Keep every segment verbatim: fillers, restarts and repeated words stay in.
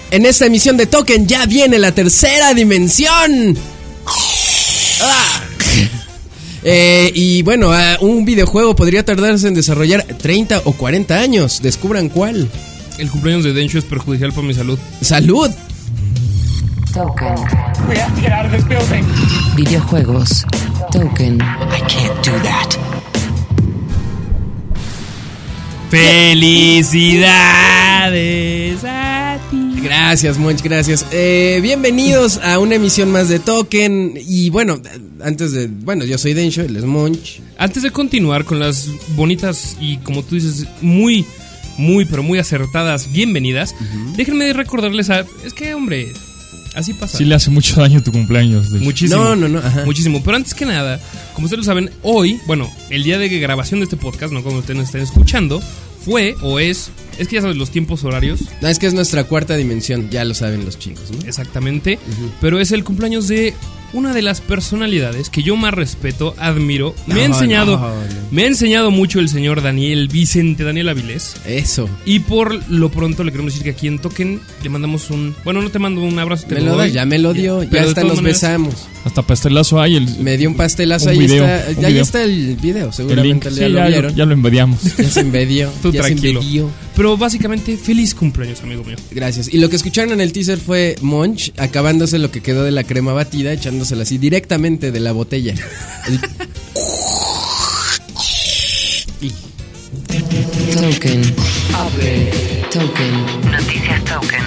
En esta emisión de Token ya viene la tercera dimensión. Ah. Eh, y bueno, uh, un videojuego podría tardarse en desarrollar treinta o cuarenta años. Descubran cuál. El cumpleaños de Densho es perjudicial para mi salud. ¡Salud! Token. Videojuegos. Token. I can't do that. ¡Felicidades a ti! Gracias, Monch, gracias. Eh, bienvenidos a una emisión más de Token. Y bueno, antes de... Bueno, yo soy Densho, él es Monch. Antes de continuar con las bonitas y, como tú dices, muy, muy, pero muy acertadas bienvenidas, uh-huh. déjenme recordarles a... Es que, hombre... Así pasa. Sí le hace mucho daño tu cumpleaños. De muchísimo. No, no, no. Ajá. Muchísimo. Pero antes que nada, como ustedes lo saben, hoy, bueno, el día de grabación de este podcast, no cuando ustedes estén escuchando, fue o es... Es que ya sabes los tiempos horarios. No, es que es nuestra cuarta dimensión, ya lo saben los chicos, ¿no? Exactamente. Uh-huh. Pero es el cumpleaños de una de las personalidades que yo más respeto, admiro. Me no, ha enseñado, no, no. me ha enseñado mucho el señor Daniel Vicente, Daniel Avilés. Eso. Y por lo pronto le queremos decir que aquí en Token le mandamos un... Bueno, no te mando un abrazo. Te me lo doy, ya me lo dio, ya hasta nos maneras, besamos. Hasta pastelazo hay. El, me dio un pastelazo, un ahí video, está. Ya, ya está el video, seguramente el ya sí, lo ya, vieron. Ya lo envidiamos. Ya se envidió. Tú ya tranquilo. Se envidió. Pero básicamente, feliz cumpleaños, amigo mío. Gracias. Y lo que escucharon en el teaser fue Monch acabándose lo que quedó de la crema batida, echándosela así directamente de la botella. El... Token. Token. Noticias Token.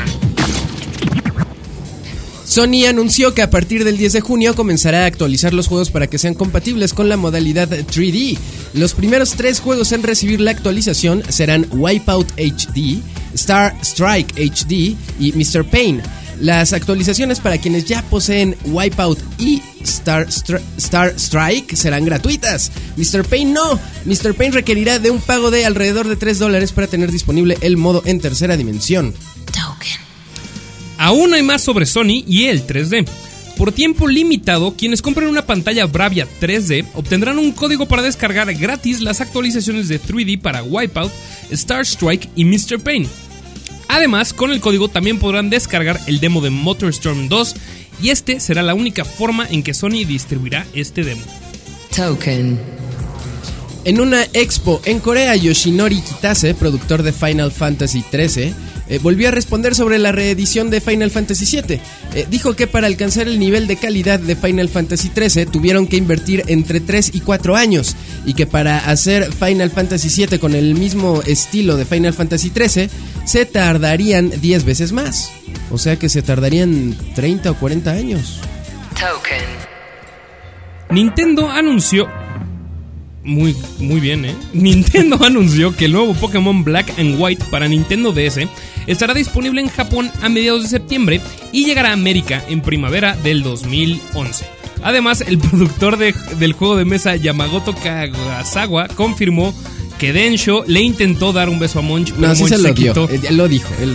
Sony anunció que a partir del diez de junio comenzará a actualizar los juegos para que sean compatibles con la modalidad tres D. Los primeros tres juegos en recibir la actualización serán Wipeout H D, Star Strike H D y mister Pain. Las actualizaciones para quienes ya poseen Wipeout y Star, Stri- Star Strike serán gratuitas. mister Pain no. mister Pain requerirá de un pago de alrededor de tres dólares para tener disponible el modo en tercera dimensión. Token. Aún hay más sobre Sony y el tres D. Por tiempo limitado, quienes compren una pantalla Bravia tres D obtendrán un código para descargar gratis las actualizaciones de tres D para Wipeout, Star Strike y mister Pain. Además, con el código también podrán descargar el demo de MotorStorm dos y este será la única forma en que Sony distribuirá este demo. Token. En una expo en Corea, Yoshinori Kitase, productor de Final Fantasy trece, eh, volvió a responder sobre la reedición de Final Fantasy siete. Eh, dijo que para alcanzar el nivel de calidad de Final Fantasy trece tuvieron que invertir entre tres y cuatro años, y que para hacer Final Fantasy siete con el mismo estilo de Final Fantasy trece se tardarían diez veces más. O sea que se tardarían treinta o cuarenta años. Token. Nintendo anunció... Muy, muy bien, ¿eh? Nintendo anunció que el nuevo Pokémon Black and White para Nintendo D S estará disponible en Japón a mediados de septiembre y llegará a América en primavera del dos mil once. Además, el productor de, del juego de mesa Yamamoto Kagasawa confirmó que Densho le intentó dar un beso a Monch, pero no, sí Monch se lo se dio. quitó. Él lo dijo. Él...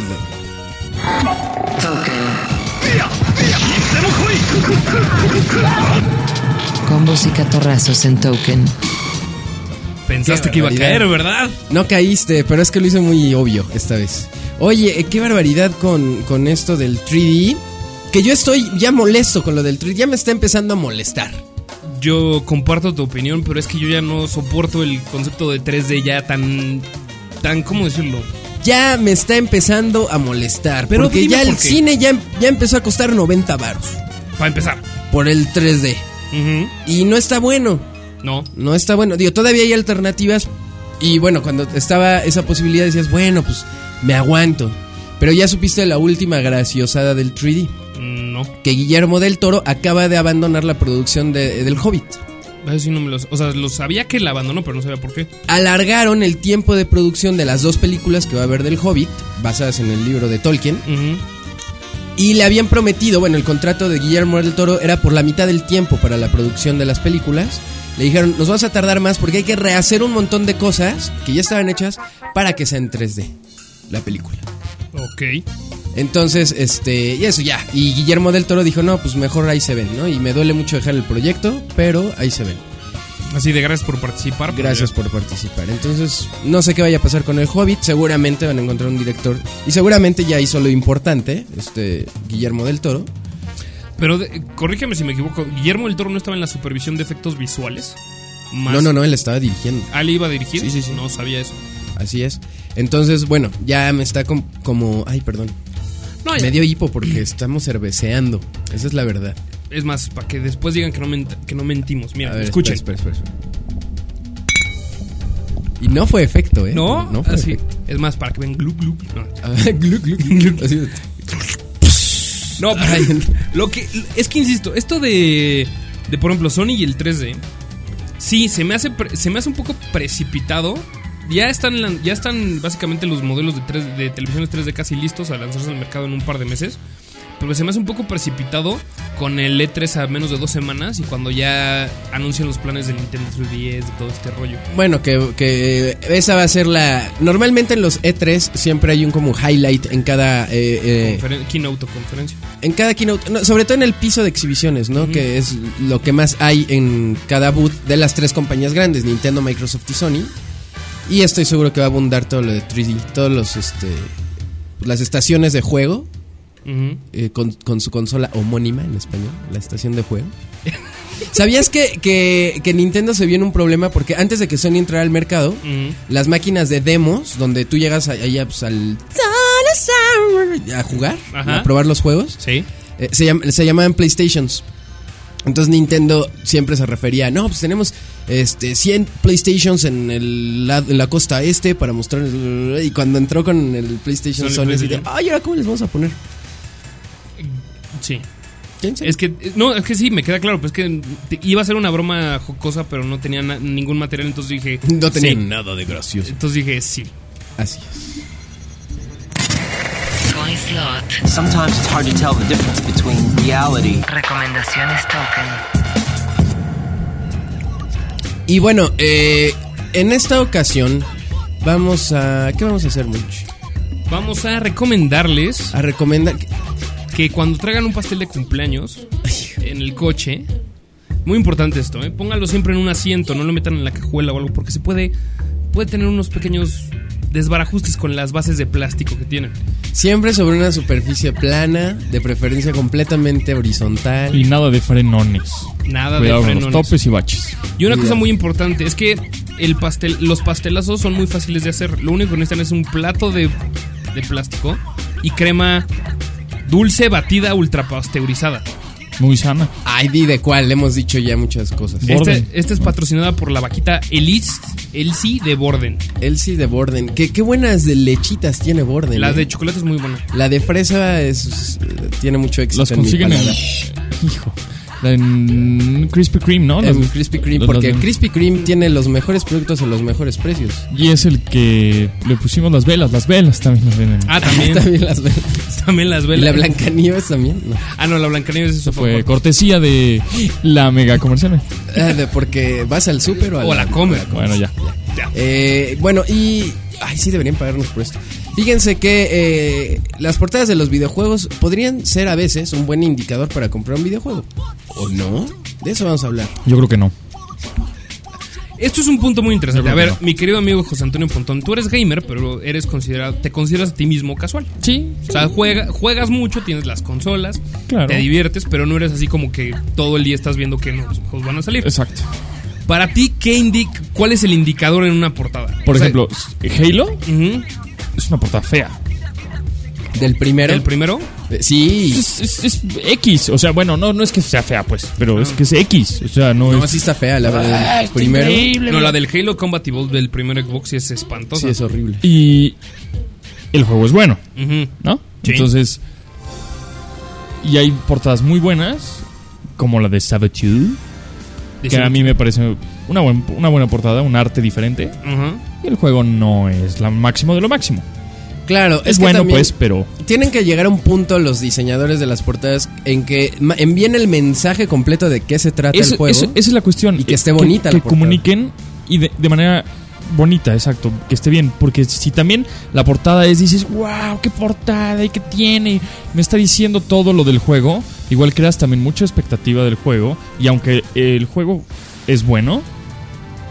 Combos y catorrazos en Token. Pensaste que iba a caer, ¿verdad? No caíste, pero es que lo hice muy obvio esta vez. Oye, qué barbaridad con, con esto del tres D. Que yo estoy ya molesto con lo del tres D. Ya me está empezando a molestar. Yo comparto tu opinión, pero es que yo ya no soporto el concepto de tres D ya tan... tan ¿cómo decirlo? Ya me está empezando a molestar. Pero porque ya el por cine ya, ya empezó a costar noventa varos. Para empezar. Por el tres D. Uh-huh. Y no está bueno. No. No está bueno. Digo, todavía hay alternativas. Y bueno, cuando estaba esa posibilidad decías, bueno, pues me aguanto. Pero ya supiste la última graciosada del tres D. No. Que Guillermo del Toro acaba de abandonar la producción de, del Hobbit. Eso sí no me los... O sea, lo sabía que la abandonó, pero no sabía por qué. Alargaron el tiempo de producción de las dos películas que va a haber del Hobbit, basadas en el libro de Tolkien. Uh-huh. Y le habían prometido, bueno, el contrato de Guillermo del Toro era por la mitad del tiempo para la producción de las películas. Le dijeron, nos vamos a tardar más porque hay que rehacer un montón de cosas que ya estaban hechas para que sea en tres D la película. Ok. Entonces, este, y eso ya. Y Guillermo del Toro dijo, no, pues mejor ahí se ven, ¿no? Y me duele mucho dejar el proyecto, pero ahí se ven. Así de gracias por participar. Gracias por participar. Entonces, no sé qué vaya a pasar con el Hobbit. Seguramente van a encontrar un director. Y seguramente ya hizo lo importante, este Guillermo del Toro. Pero de, corrígeme si me equivoco. ¿Guillermo del Toro no estaba en la supervisión de efectos visuales? Más... No, no, no, él estaba dirigiendo. ¿Ah, le iba a dirigir? Sí, sí, sí. No sabía eso. Así es. Entonces, bueno, ya me está com- como... Ay, perdón. No, ya. Me dio hipo porque estamos cerveceando. Esa es la verdad. Es más, para que después digan que no, ment- que no mentimos. Mira, A ver, escuchen. Espera, espera, espera. Y no fue efecto, ¿eh? No, no fue así. efecto. Es más, para que ven gluk gluk. No, Ah, gluc, gluc, gluc. Así de- no pero, lo que es que insisto, esto de de por ejemplo Sony y el tres D, sí, se me hace pre- se me hace un poco precipitado. Ya están lan- ya están básicamente los modelos de, tres, de televisiones tres D casi listos a lanzarse al mercado en un par de meses. Pero se me hace un poco precipitado con el E tres a menos de dos semanas y cuando ya anuncian los planes del Nintendo tres D S, de todo este rollo. Bueno, que, que esa va a ser la... Normalmente en los E tres siempre hay un como highlight en cada... Eh, eh, Conferen- keynote o conferencia. en cada keynote, no, sobre todo en el piso de exhibiciones, ¿no? Ujú. Que es lo que más hay en cada booth de las tres compañías grandes, Nintendo, Microsoft y Sony. Y estoy seguro que va a abundar todo lo de tres D, todos los, este... las estaciones de juego. Uh-huh. Eh, con, con su consola homónima en español, la estación de juego. ¿Sabías que, que, que Nintendo se vio en un problema? Porque antes de que Sony entrara al mercado, Uh-huh. las máquinas de demos, donde tú llegas allá pues, al... a jugar, Ajá. a probar los juegos, Sí. eh, se, llam- se llamaban PlayStations. Entonces Nintendo siempre se refería, no, pues tenemos este cien PlayStations en, el, la, en la costa este para mostrar. Y cuando entró con el PlayStation Sony Sony, así de, PlayStation. ay, ¿ahora cómo les vamos a poner? Sí. ¿Quién sabe? Es que, no, es que sí, me queda claro, pues es que te- iba a ser una broma jocosa, pero no tenía na- ningún material, entonces dije... No tenía sí. nada de gracioso. Entonces dije, sí. Así es. Toy Slot. Sometimes it's hard to tell the difference between reality. Recomendaciones Token. Y bueno, eh, en esta ocasión vamos a... ¿Qué vamos a hacer, mucho? Vamos a recomendarles A recomendar... que cuando traigan un pastel de cumpleaños en el coche, muy importante esto, ¿eh? Pónganlo siempre en un asiento, no lo metan en la cajuela o algo, porque se puede, puede tener unos pequeños desbarajustes con las bases de plástico que tienen. Siempre sobre una superficie plana, de preferencia completamente horizontal. Y nada de frenones. Nada Cuidado de con los frenones. topes y baches. Y una cosa Cuidado. muy importante es que el pastel, los pastelazos son muy fáciles de hacer. Lo único que necesitan es un plato de, de plástico y crema dulce batida ultra pasteurizada. Muy sana. Ay, di de cuál, le hemos dicho ya muchas cosas. Bo- Borden. Esta este es patrocinada por la vaquita Elise, Elsie de Borden. Elsie de Borden. ¿Qué, qué buenas de lechitas tiene Borden. La eh. de chocolate es muy buena. La de fresa es, eh, tiene mucho éxito. Las en mi consiguen en... paladar. Hijo. En Krispy Kreme, ¿no? Las- En Krispy Kreme, las- porque las- Krispy Kreme tiene los mejores productos a los mejores precios. Y es el que le pusimos las velas. Las velas también las venden. Ah, también. También las velas. También las ¿Y velas. la Blancanieves también? No. Ah, no, la Blancanieves es Eso eso fue cortesía de la mega comercial. Ah, de porque vas al súper o a O la comer. Bueno, ya. Ya. Eh, bueno, y... Ay, sí, deberían pagarnos por esto. Fíjense que eh, las portadas de los videojuegos podrían ser a veces un buen indicador para comprar un videojuego. ¿O no? De eso vamos a hablar. Yo creo que no. Esto es un punto muy interesante. Yo A creo ver, que mi querido amigo José Antonio Pontón, tú eres gamer, pero eres considerado, te consideras a ti mismo casual. Sí. O sea, juega, juegas mucho, tienes las consolas, Claro. te diviertes, pero no eres así como que todo el día estás viendo que nuevos juegos van a salir. Exacto. Para ti, ¿qué indica, ¿cuál es el indicador en una portada? Por O sea, ejemplo, Halo ujú, es una portada fea. ¿Del primero? ¿el primero? Eh, Sí. Es, es- es X. O sea, bueno, no, no es que sea fea, pues. Pero es que es X. O sea, no, No, es. sí está fea la verdad. Ah, El está primero. increíble, No, mira. la del Halo Combat Evolved del primer Xbox sí es espantosa. Sí, es horrible. Y el juego es bueno, Ujú. ¿no? Sí. Entonces. Y hay portadas muy buenas, como la de Saboteur, que Dicen- a mí me parece una, buen- una buena portada, un arte diferente. Ajá. Y el juego no es lo máximo de lo máximo. Claro, Es, que bueno, también pues, pero. tienen que llegar a un punto los diseñadores de las portadas en que ma- envíen el mensaje completo de qué se trata Eso- el juego. eso- esa es la cuestión. Y que Eh, esté bonita la Que, portada. comuniquen y de, de manera bonita, exacto. Que esté bien. Porque si también la portada es, dices, wow, qué portada y qué tiene. Me está diciendo todo lo del juego. Igual creas también mucha expectativa del juego. Y aunque el juego es bueno,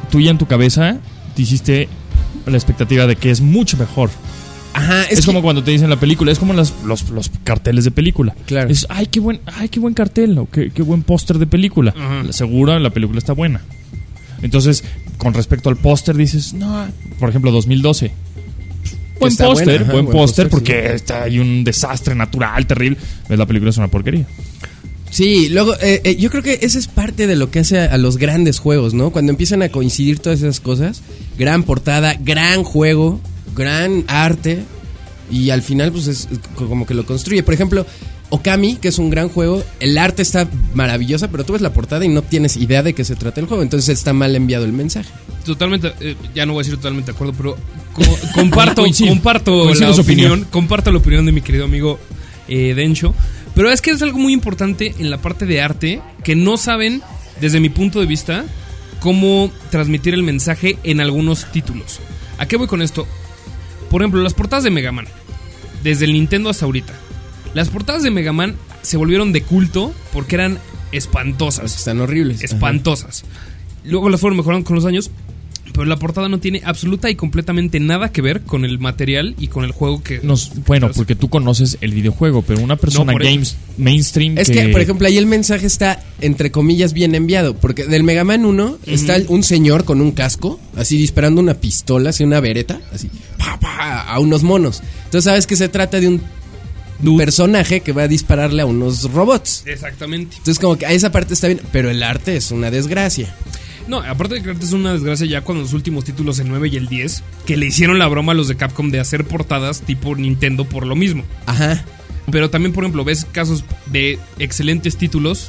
tú ya en tu cabeza te hiciste la expectativa de que es mucho mejor. Ajá, Es, es, como que- cuando te dicen la película, es como las- los, los carteles de película. Claro. Es, ay, qué buen, ay, qué buen cartel, o qué, qué buen póster de película. Ajá. La segura, la película está buena. Entonces, con respecto al póster, dices, no, por ejemplo, dos mil doce. Buen está póster, buena, ajá, buen buen póster, póster, porque sí. está hay un desastre natural, terrible. Ves, la película es una porquería. Sí, luego eh, eh, yo creo que esa es parte de lo que hace a, a los grandes juegos, ¿no? Cuando empiezan a coincidir todas esas cosas, gran portada, gran juego, gran arte, y al final pues es como que lo construye. Por ejemplo, Okami, que es un gran juego, el arte está maravillosa, pero tú ves la portada y no tienes idea de qué se trata el juego, entonces está mal enviado el mensaje. Totalmente, eh, ya no voy a decir totalmente de acuerdo, pero co- comparto, Coincido. comparto Coincido la su opinión, opinión. comparto la opinión de mi querido amigo eh, Dencho. Pero es que es algo muy importante en la parte de arte que no saben, desde mi punto de vista, cómo transmitir el mensaje en algunos títulos. ¿A qué voy con esto? Por ejemplo, las portadas de Mega Man, desde el Nintendo hasta ahorita. Las portadas de Mega Man se volvieron de culto porque eran espantosas. Están horribles. Espantosas. Luego las fueron mejorando con los años, pero la portada no tiene absoluta y completamente nada que ver con el material y con el juego que... Nos, bueno, porque tú conoces el videojuego, pero una persona No, por eso. games mainstream Es que, por ejemplo, ahí el mensaje está, entre comillas, bien enviado. Porque del Mega Man uno está el- un señor con un casco, así disparando una pistola, así una vereta, así, pa, pa, a unos monos. Entonces sabes que se trata de un personaje que va a dispararle a unos robots. Exactamente. Entonces como que a esa parte está bien, pero el arte es una desgracia. No, aparte de que es una desgracia ya cuando los últimos títulos, el nueve y el diez, que le hicieron la broma a los de Capcom de hacer portadas tipo Nintendo por lo mismo. Ajá. Pero también, por ejemplo, ves casos de excelentes títulos.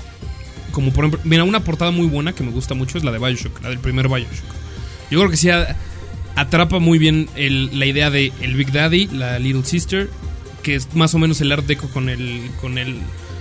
Como por ejemplo, mira, una portada muy buena que me gusta mucho es la de BioShock, la del primer BioShock. Yo creo que sí a- atrapa muy bien el- la idea de el Big Daddy, la Little Sister, que es más o menos el Art Deco con el con el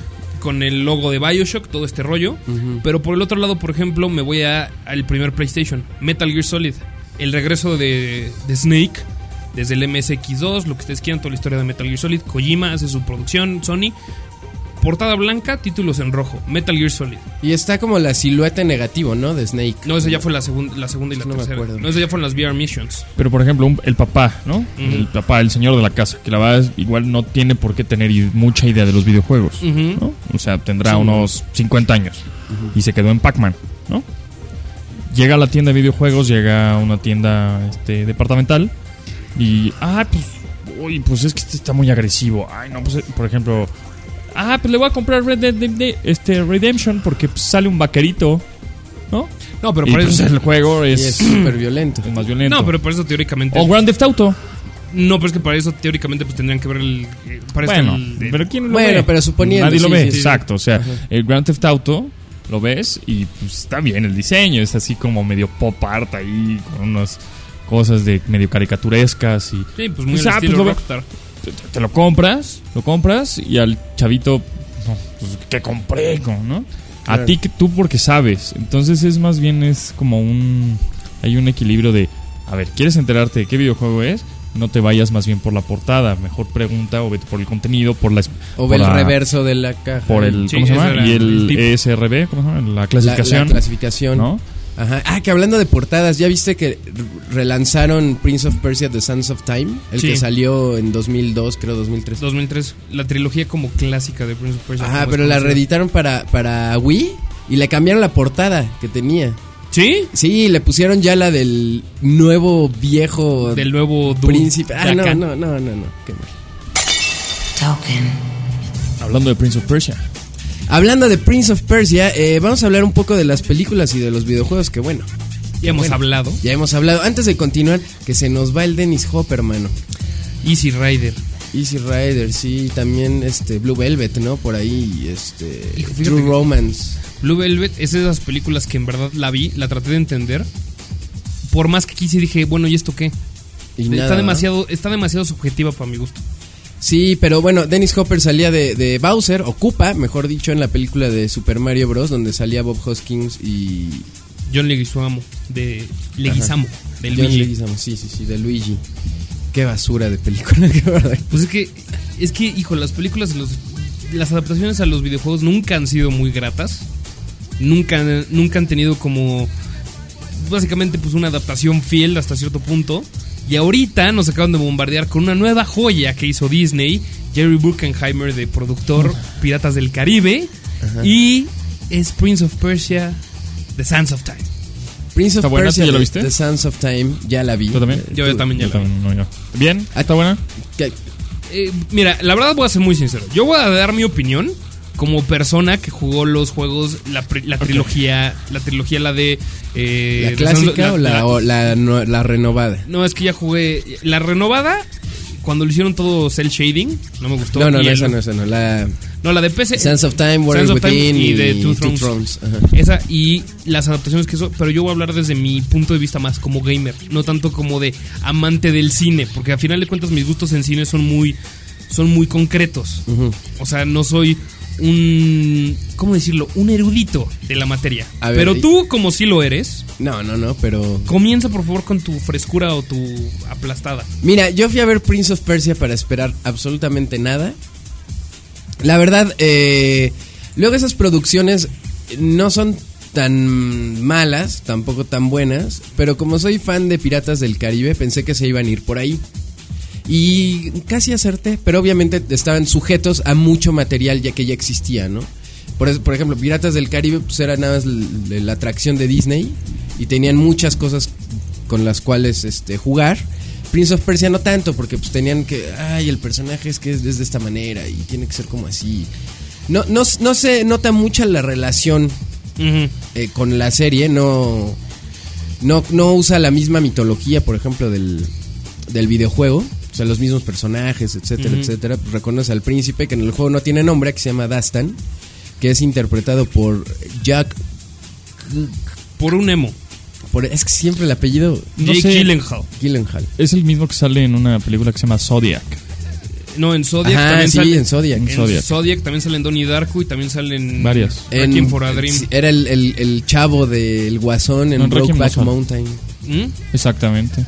con el logo de BioShock, todo este rollo. Ujú. Pero por el otro lado, por ejemplo, me voy a, al primer PlayStation, Metal Gear Solid, el regreso de, de Snake desde el M S X dos, lo que ustedes quieran, toda la historia de Metal Gear Solid. Kojima hace su producción, Sony. Portada blanca, títulos en rojo, Metal Gear Solid. Y está como la silueta en negativo, ¿no? De Snake. No, esa ya fue la, segun- la segunda y la No me tercera. acuerdo. No, esa ya fueron las V R Missions. Pero por ejemplo, un- el papá, ¿no? El papá, el señor de la casa, que la verdad es- igual no tiene por qué tener i- mucha idea de los videojuegos, Ujú. ¿no? O sea, tendrá Sí. unos cincuenta años y se quedó en Pac-Man, ¿no? Llega a la tienda de videojuegos, llega a una tienda este, departamental y, ah, pues, uy, pues es que este está muy agresivo. Ay, no, pues, eh, por ejemplo, ah, pues le voy a comprar Red Dead de- de- este, Redemption porque pues, sale un vaquerito, ¿no? No, pero Y por pues eso. el juego Y es, es súper violento. es más violento. No, pero por eso teóricamente. O Grand Theft Auto. No, pero es que para eso teóricamente pues tendrían que ver el. eh, Para eso Bueno, el- el- pero ¿quién lo Bueno, ve? pero suponiendo, Nadie lo sí, ve, sí, sí. exacto. O sea, Ajá. el Grand Theft Auto lo ves y pues está bien el diseño. Es así como medio pop art ahí, con unas cosas de medio caricaturescas. Y Sí, pues muy Pues, al ah, estilo pues lo ve- Rockstar. te, te lo compras, lo compras y al chavito, no, pues, que compré, ¿no? A Claro. ti, que tú porque sabes. Entonces es más bien es como un... Hay un equilibrio de, a ver, ¿quieres enterarte de qué videojuego es? No te vayas más bien por la portada. Mejor pregunta o vete por el contenido, por la... O por el la- reverso de la caja. Por el... Sí, ¿Cómo se ese llama? era Y el el tip. E S R B, ¿cómo se llama? La La- clasificación. La, clasificación. ¿No? Ajá. Ah, que hablando de portadas, ¿ya viste que r- relanzaron Prince of Persia The Sands of Time? El Sí. que salió en dos mil dos, creo dos mil tres. dos mil tres, la trilogía como clásica de Prince of Persia. Ajá, como pero es la conocida. reeditaron para, para Wii y le cambiaron la portada que tenía. ¿Sí? Sí, le pusieron ya la del nuevo viejo Del nuevo dude príncipe. Ah, de no, acá. no, no, no, no. Qué mal. Token. Hablando de Prince of Persia. Hablando de Prince of Persia, eh, vamos a hablar un poco de las películas y de los videojuegos que, bueno, Ya hemos Bueno. hablado. ya hemos hablado. Antes de continuar, que se nos va el Dennis Hopper, mano. Easy Rider. Easy Rider, sí, también este Blue Velvet, ¿no? Por ahí, este Hijo, fíjate True que- Romance. Blue Velvet es de esas películas que en verdad la vi, la traté de entender. Por más que quise dije, bueno, ¿y esto qué? Y está nada, ¿no? demasiado, está demasiado subjetiva para mi gusto. Sí, pero bueno, Dennis Hopper salía de, de Bowser, o Koopa, mejor dicho, en la película de Super Mario Bros, donde salía Bob Hoskins y John Leguizamo, de Leguizamo, de John Luigi. Leguizamo, sí, sí, sí, de Luigi. Qué basura de película, qué verdad. Pues es que, es que, hijo, las películas, los, las adaptaciones a los videojuegos nunca han sido muy gratas. Nunca, nunca han tenido como básicamente pues una adaptación fiel hasta cierto punto. Y ahorita nos acaban de bombardear con una nueva joya que hizo Disney, Jerry Bruckheimer de productor Piratas del Caribe. Ajá. Y es Prince of Persia, The Sands of Time. Prince of ¿Está buena? Persia, ¿Ya la The- viste? The Sands of Time, ya la vi. ¿Tú también? Yo, yo también ya Yo la vi. también, no, yo. ¿Bien? ¿Está buena? ¿Qué? Eh, mira, la verdad voy a ser muy sincero. Yo voy a dar mi opinión como persona que jugó los juegos, la, pri- la trilogía, la trilogía, la de... eh, ¿La de clásica Sands- o la, o la, no- la renovada? No, es que ya jugué la renovada cuando lo hicieron todo cel shading, no me gustó. No, no, Y no, el- esa no, esa no. La No, la de P C. Sands of Time, Warrior Sands of Time Within y y, de Two Two Thrones. Thrones. Ajá. Esa y las adaptaciones que hizo, pero yo voy a hablar desde mi punto de vista más como gamer, no tanto como de amante del cine, porque a final de cuentas mis gustos en cine son muy son muy concretos. Ujú. O sea, no soy un ¿cómo decirlo? Un erudito de la materia. A ver, pero y- tú como sí lo eres, No, no, no, pero... comienza por favor con tu frescura o tu aplastada. Mira, yo fui a ver Prince of Persia para esperar absolutamente nada. La verdad, eh, luego esas producciones no son tan malas, tampoco tan buenas, pero como soy fan de Piratas del Caribe, pensé que se iban a ir por ahí. Y casi acerté, pero obviamente estaban sujetos a mucho material ya que ya existía, ¿no? Por, es- por ejemplo, Piratas del Caribe pues era nada más l- la atracción de Disney y tenían muchas cosas con las cuales este, jugar. Prince of Persia no tanto, porque pues tenían que, ay, el personaje es que es, es de esta manera y tiene que ser como así. No, no, no se nota mucha la relación Ujú. eh, con la serie, no, no, no usa la misma mitología, por ejemplo, del, del videojuego. O sea, los mismos personajes, etcétera, Ujú. etcétera. Pues reconoce al príncipe, que en el juego no tiene nombre, que se llama Dastan, que es interpretado por Jack... Por un emo. Por, es que siempre el apellido... No Jake sé. Gyllenhaal. Gyllenhaal. Es el mismo que sale en una película que se llama Zodiac. No, en Zodiac Ajá, también sí, sale. en Zodiac. En En Zodiac. Zodiac. también salen Donnie Darko y también salen Varias. Requiem En- for a Dream. sí, era el, el, el chavo del Guasón en No, en Requiem Brokeback no sale. Mountain. ¿Mm? Exactamente.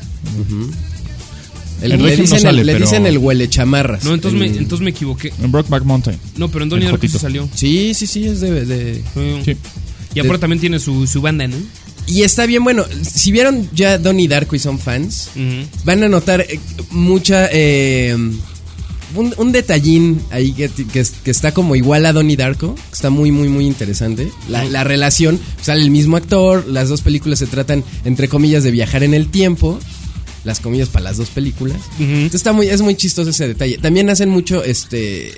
El- En le Requiem no dicen, sale, el, le pero- dicen el huele chamarras. No, entonces, En- me, entonces me equivoqué. En Brokeback Mountain. No, pero en Donnie El Darko sí Jotito. salió. Sí, sí, sí, es de... de- Sí. Y aparte también tiene su, su banda, ¿no? Y está bien, bueno, si vieron ya Donnie Darko y son fans, Ujú. van a notar eh, mucha... eh, un, un detallín ahí que, que, que está como igual a Donnie Darko, que está muy, muy, muy interesante. La, la relación, sale el mismo actor, las dos películas se tratan, entre comillas, de viajar en el tiempo. Las comillas para las dos películas. Ujú. Entonces está muy, es muy chistoso ese detalle. También hacen mucho, este...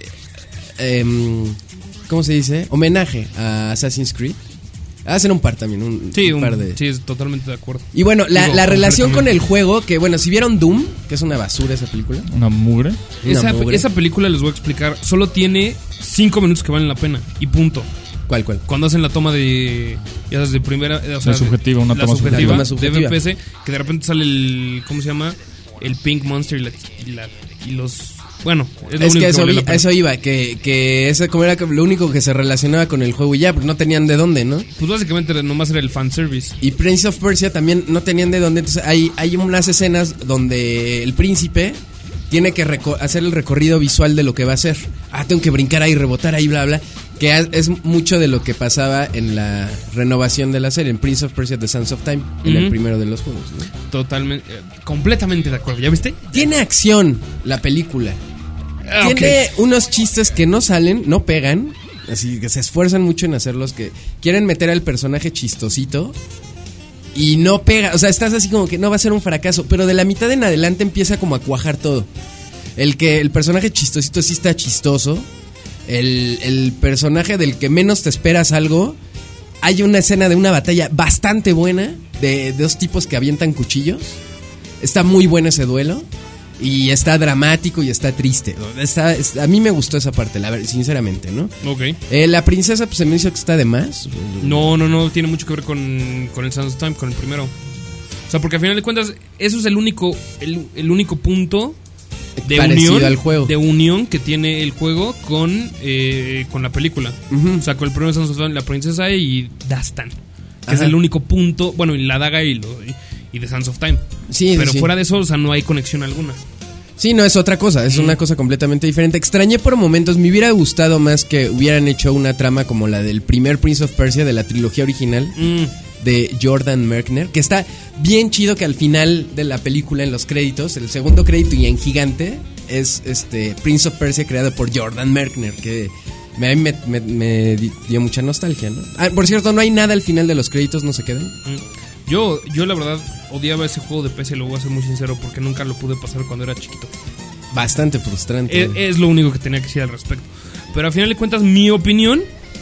em, ¿cómo se dice? Homenaje a Assassin's Creed. Hacen un par también, un, Sí, un un- par de... sí, es totalmente de acuerdo. Y bueno, la, Digo, la relación con completamente. el juego, que bueno, si vieron Doom, que es una basura esa película. Una mugre. Una Esa, mugre. esa película, les voy a explicar, solo tiene cinco minutos que valen la pena. Y punto. ¿Cuál, cuál? Cuando hacen la toma de. Ya sabes, de primera. O sea, La subjetiva, de- una la toma subjetiva, subjetiva. de subjetiva. B P C, que de repente sale el. ¿Cómo se llama? El Pink Monster y, la, y, la- y los. Bueno, es, lo Es único que eso, vale vi- la pena. eso iba, que, que eso como era lo único que se relacionaba con el juego y ya, porque no tenían de dónde, ¿no? Pues básicamente nomás era el fanservice. Y Prince of Persia también no tenían de dónde, entonces hay, hay unas escenas donde el príncipe tiene que reco- hacer el recorrido visual de lo que va a hacer. Ah, tengo que brincar ahí, rebotar ahí, bla, bla. Que ha- es mucho de lo que pasaba en la renovación de la serie, en Prince of Persia The Sands of Time, en el Ujú. primero de los juegos, ¿no? Totalmente. eh, completamente de acuerdo. ¿Ya viste? Tiene acción la película. Ah, ok. Tiene unos chistes que no salen, no pegan. Así que se esfuerzan mucho en hacerlos, que quieren meter al personaje chistosito y no pega. O sea, estás así como que no va a ser un fracaso, pero de la mitad en adelante empieza como a cuajar todo. El que el personaje chistosito sí está chistoso. El, el personaje del que menos te esperas algo. Hay una escena de una batalla bastante buena de, de dos tipos que avientan cuchillos. Está muy bueno ese duelo. Y está dramático y está triste. Está, es- a mí me gustó esa parte, la verdad, sinceramente, ¿no? Ok. Eh, la princesa, pues se me hizo que está de más. No, no, no, tiene mucho que ver con, con el Sands of Time, con el primero. O sea, porque al final de cuentas, eso es el único, el, el único punto de Parecido unión, al juego. de unión que tiene el juego con, eh, con la película. Ujú. O sea, con el primer Sands of Time, la princesa y Dastan. Que es Ajá. el único punto, bueno, y la daga y, lo, y, y The Sands of Time. Sí, Pero sí. fuera de eso, o sea, no hay conexión alguna. Sí, no, es otra cosa, es una cosa completamente diferente. Extrañé por momentos, me hubiera gustado más que hubieran hecho una trama como la del primer Prince of Persia de la trilogía original. Mm, de Jordan Mechner, que está bien chido que al final de la película, en los créditos, el segundo crédito y en gigante, es este Prince of Persia creado por Jordan Mechner, que me, me, me, me dio mucha nostalgia, ¿no? Ah, por cierto, no hay nada al final de los créditos, no se queden. Yo, yo la verdad odiaba ese juego de P C, lo voy a ser muy sincero, porque nunca lo pude pasar cuando era chiquito. Bastante frustrante. Es, es lo único que tenía que decir al respecto. Pero al final de cuentas, mi opinión,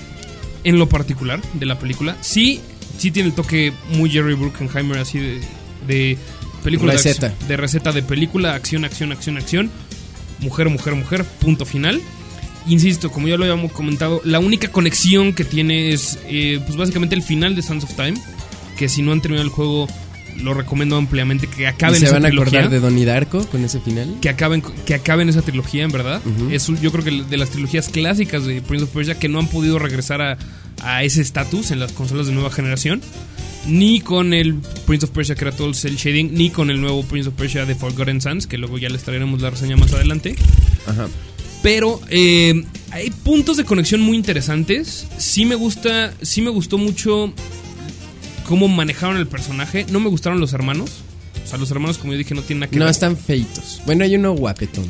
en lo particular de la película, sí, sí tiene el toque muy Jerry Bruckheimer, así de, de película receta. De, de receta de película, acción, acción, acción, acción, mujer, mujer, mujer, punto final. Insisto, como ya lo habíamos comentado, la única conexión que tiene es eh, pues básicamente el final de Sands of Time, que si no han terminado el juego, lo recomiendo ampliamente que acaben esa esa trilogía. ¿Se van a acordar de Donnie Darko con ese final? Que acaben, que acaben esa trilogía, en verdad. Uh-huh. Es, yo creo que de las trilogías clásicas de Prince of Persia que no han podido regresar a, a ese estatus en las consolas de nueva generación. Ni con el Prince of Persia que era todo el cel shading, ni con el nuevo Prince of Persia de Forgotten Sands, que luego ya les traeremos la reseña más adelante. Ajá. Pero eh, hay puntos de conexión muy interesantes. Sí me gusta, sí me gustó mucho cómo manejaron el personaje. No me gustaron los hermanos. O sea, los hermanos, como yo dije, no tienen nada que no, ver. No, están feitos. Bueno, hay uno guapetón.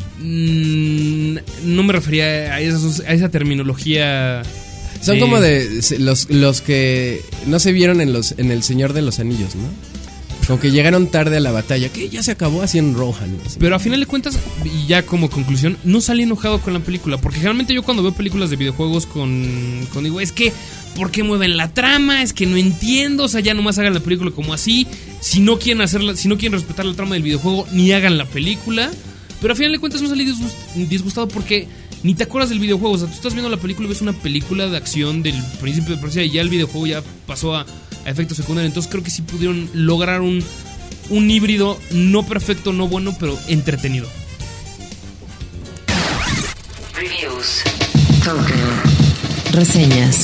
Mm, no me refería a, esos, a esa terminología. Son eh, como de los, los que no se vieron en los en El Señor de los Anillos, ¿no? Como que llegaron tarde a la batalla, que ya se acabó así en Rohan. Así. Pero a final de cuentas, y ya como conclusión, no salí enojado con la película. Porque generalmente yo cuando veo películas de videojuegos con, con digo, es que, ¿por qué mueven la trama? Es que no entiendo, o sea, ya nomás hagan la película como así. Si no quieren hacerla, si no quieren respetar la trama del videojuego, ni hagan la película. Pero a final de cuentas no salí disgust- disgustado porque ni te acuerdas del videojuego. O sea, tú estás viendo la película y ves una película de acción del Príncipe de Persia y ya el videojuego ya pasó a, a efectos secundarios. Entonces creo que sí pudieron lograr un, un híbrido no perfecto, no bueno, pero entretenido. Reviews. Token. Reseñas.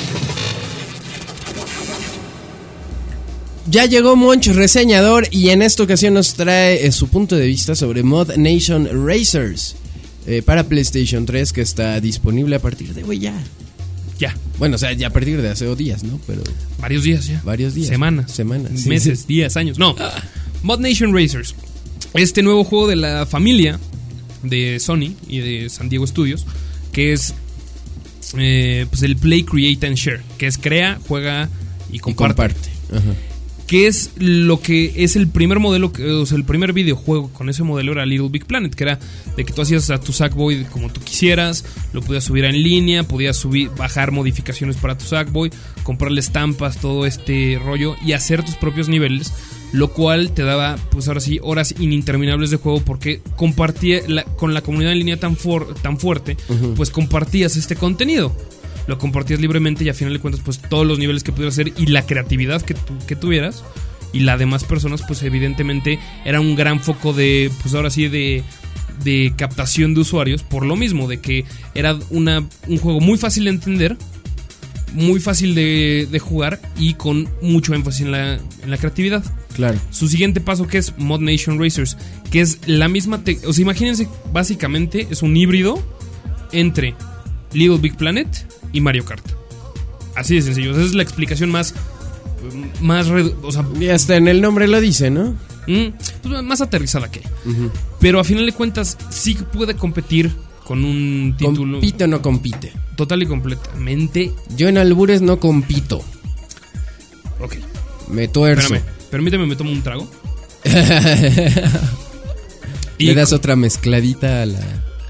Ya llegó Monch, reseñador, y en esta ocasión nos trae eh, su punto de vista sobre Mod Nation Racers eh, para PlayStation tres, que está disponible a partir de hoy ya. Ya. Bueno, o sea, ya a partir de hace dos días, ¿no? Pero varios días ya. Varios días. Semanas. Semanas. Sí, meses, sí. días, años. No. Mod Nation Racers. Este nuevo juego de la familia de Sony y de San Diego Studios, que es eh, pues el Play, Create and Share, que es crea, juega y comparte. Y comparte. Ajá. Que es lo que es el primer modelo, o sea, el primer videojuego con ese modelo era Little Big Planet, que era de que tú hacías a tu Sackboy como tú quisieras, lo podías subir en línea, podías subir, bajar modificaciones para tu Sackboy, comprarle estampas, todo este rollo y hacer tus propios niveles, lo cual te daba, pues ahora sí, horas ininterminables de juego porque compartía la, con la comunidad en línea tan, for, tan fuerte, uh-huh. pues compartías este contenido. Lo compartías libremente y a final de cuentas pues todos los niveles que pudieras hacer y la creatividad que, tu, que tuvieras y las demás personas pues evidentemente era un gran foco de pues ahora sí de, de captación de usuarios por lo mismo de que era una, un juego muy fácil de entender, muy fácil de, de jugar y con mucho énfasis en la, en la creatividad. Claro. Su siguiente paso que es Mod Nation Racers, que es la misma, te- o sea, imagínense, básicamente es un híbrido entre Little Big Planet y Mario Kart. Así de sencillo. Esa es la explicación más más redu- o sea, y hasta en el nombre lo dice, ¿no? Mm, pues más aterrizada que. Uh-huh. Pero a final de cuentas sí puede competir con un título. ¿Compite o no compite? Total y completamente. Yo en albures no compito. Ok. Me tuerzo. Espérame, permíteme, me tomo un trago. Le das otra mezcladita a la...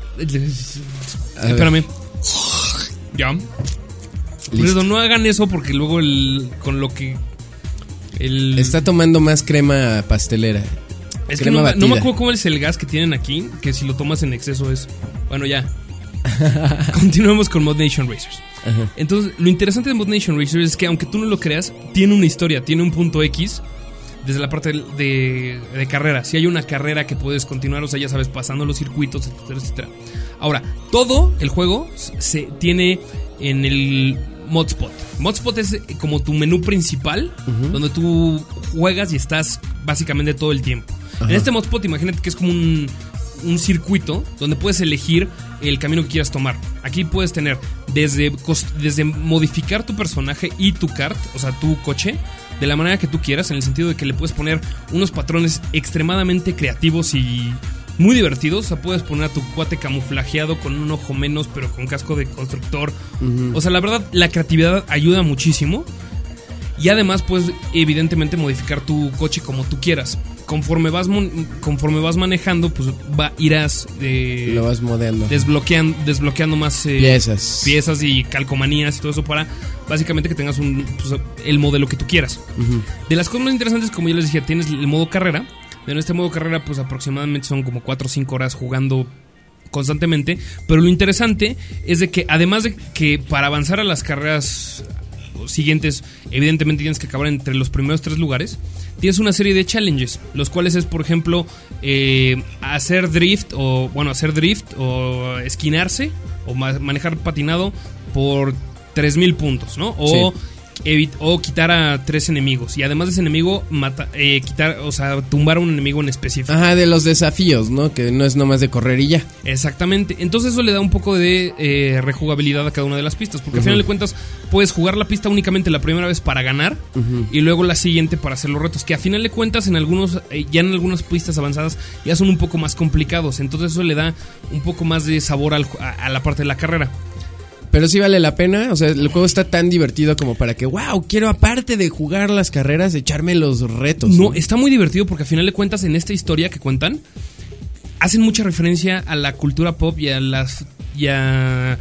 A Espérame. Ya. Pero no hagan eso porque luego el con lo que el está tomando más crema pastelera. Es que no, no me acuerdo cómo es el gas que tienen aquí, que si lo tomas en exceso es... Bueno, ya. Continuemos con Mod Nation Racers. Ajá. Entonces, lo interesante de Mod Nation Racers es que aunque tú no lo creas, tiene una historia, tiene un punto X desde la parte de, de carrera. Si hay una carrera que puedes continuar, o sea, ya sabes, pasando los circuitos, etcétera, etcétera. Ahora, todo el juego se tiene en el Modspot. Modspot es como tu menú principal, uh-huh. donde tú juegas y estás básicamente todo el tiempo. Ajá. En este Modspot, imagínate que es como un, un circuito donde puedes elegir el camino que quieras tomar. Aquí puedes tener desde, desde modificar tu personaje y tu kart, o sea, tu coche, de la manera que tú quieras, en el sentido de que le puedes poner unos patrones extremadamente creativos y muy divertidos. O sea, puedes poner a tu cuate camuflajeado con un ojo menos, pero con casco de constructor. Uh-huh. O sea, la verdad, la creatividad ayuda muchísimo. Y además puedes evidentemente modificar tu coche como tú quieras. Conforme vas mon- conforme vas manejando, pues va, irás eh, lo vas modeando, desbloqueando, desbloqueando más eh, piezas piezas y calcomanías y todo eso para básicamente que tengas un, pues, el modelo que tú quieras. Uh-huh. De las cosas más interesantes, como ya les dije, tienes el modo carrera. En este modo carrera pues aproximadamente son como cuatro o cinco horas jugando constantemente. Pero lo interesante es de que además de que para avanzar a las carreras siguientes, evidentemente tienes que acabar entre los primeros tres lugares. Tienes una serie de challenges, los cuales es, por ejemplo, eh, hacer drift o bueno, hacer drift o esquinarse o ma- manejar patinado por tres mil puntos, ¿no? O sí. Evit- o quitar a tres enemigos. Y además de ese enemigo, mata, eh, quitar, o sea, tumbar a un enemigo en específico. Ajá, de los desafíos, ¿no? Que no es nomás de correr y ya. Exactamente. Entonces eso le da un poco de eh, rejugabilidad a cada una de las pistas. Porque uh-huh. al final de cuentas puedes jugar la pista únicamente la primera vez para ganar uh-huh. y luego la siguiente para hacer los retos. Que a final de cuentas en algunos eh, ya en algunas pistas avanzadas ya son un poco más complicados. Entonces eso le da un poco más de sabor al, a, a la parte de la carrera. Pero sí vale la pena, o sea, el juego está tan divertido como para que, wow, quiero aparte de jugar las carreras, echarme los retos. No, ¿no? Está muy divertido porque al final de cuentas en esta historia que cuentan, hacen mucha referencia a la cultura pop y a las y a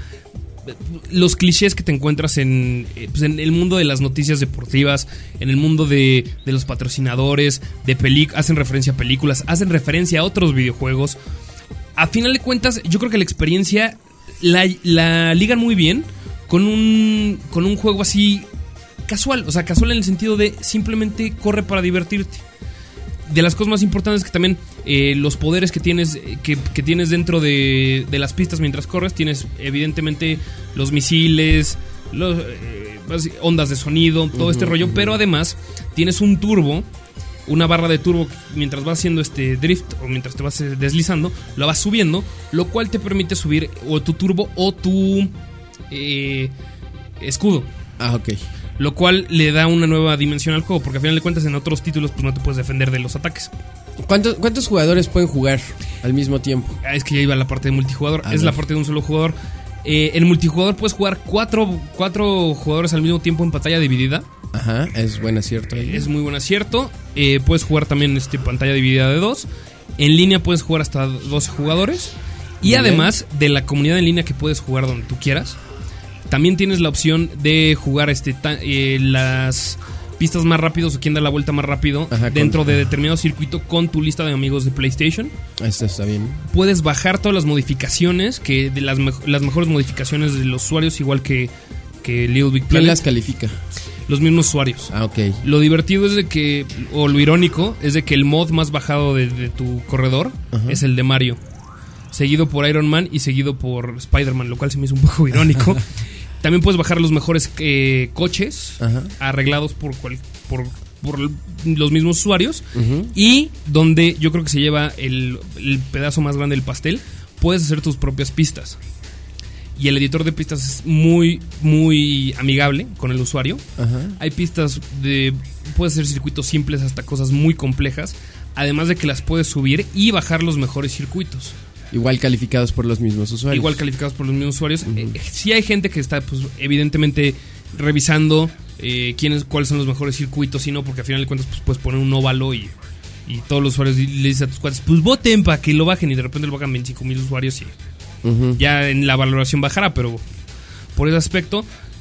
los clichés que te encuentras en, pues en el mundo de las noticias deportivas, en el mundo de, de los patrocinadores, de peli- hacen referencia a películas, hacen referencia a otros videojuegos. A final de cuentas, yo creo que la experiencia La, la ligan muy bien con un, con un juego así casual, o sea, casual en el sentido de simplemente corre para divertirte. De las cosas más importantes es que también eh, los poderes que tienes que, que tienes dentro de, de las pistas mientras corres, tienes evidentemente los misiles, los, eh, ondas de sonido, todo uh-huh, este rollo, uh-huh. pero además tienes un turbo, una barra de turbo mientras vas haciendo este drift o mientras te vas deslizando, la vas subiendo, lo cual te permite subir o tu turbo o tu eh, escudo. Ah, ok. Lo cual le da una nueva dimensión al juego, porque al final de cuentas en otros títulos pues no te puedes defender de los ataques. ¿Cuántos, cuántos jugadores pueden jugar al mismo tiempo? Ah, es que ya iba la parte de multijugador, A es ver. la parte de un solo jugador. Eh, en multijugador puedes jugar cuatro, cuatro jugadores al mismo tiempo en pantalla dividida. Ajá, es buen acierto ahí. Es muy buen acierto. Eh, puedes jugar también este, pantalla dividida de dos. En línea puedes jugar hasta doce jugadores. Y Bien. además de la comunidad en línea que puedes jugar donde tú quieras, también tienes la opción de jugar este, ta- eh, las pistas más rápidos o quien da la vuelta más rápido. Ajá, dentro con... de determinado circuito con tu lista de amigos de PlayStation. Esto está bien. Puedes bajar todas las modificaciones, que de las, me- las mejores modificaciones de los usuarios, igual que, que Little Big Planet. ¿Quién las califica? Los mismos usuarios. Ah, ok. Lo divertido es de que, o lo irónico, es de que el mod más bajado de, de tu corredor uh-huh. es el de Mario, seguido por Iron Man y seguido por Spider-Man, lo cual se me hizo un poco irónico. También puedes bajar los mejores eh, coches uh-huh. arreglados por, cual, por, por los mismos usuarios. Uh-huh. Y donde yo creo que se lleva el, el pedazo más grande del pastel, puedes hacer tus propias pistas. Y el editor de pistas es muy, muy amigable con el usuario. Uh-huh. Hay pistas de... Puedes hacer circuitos simples hasta cosas muy complejas. Además de que las puedes subir y bajar los mejores circuitos. Igual calificados por los mismos usuarios. Igual calificados por los mismos usuarios. Uh-huh. Eh, sí hay gente que está, pues, evidentemente revisando eh, quiénes, cuáles son los mejores circuitos y no, porque al final de cuentas pues, puedes poner un óvalo y, y todos los usuarios le dicen a tus cuates, pues voten para que lo bajen, y de repente lo bajan veinticinco mil usuarios y uh-huh. ya en la valoración bajará, pero por ese aspecto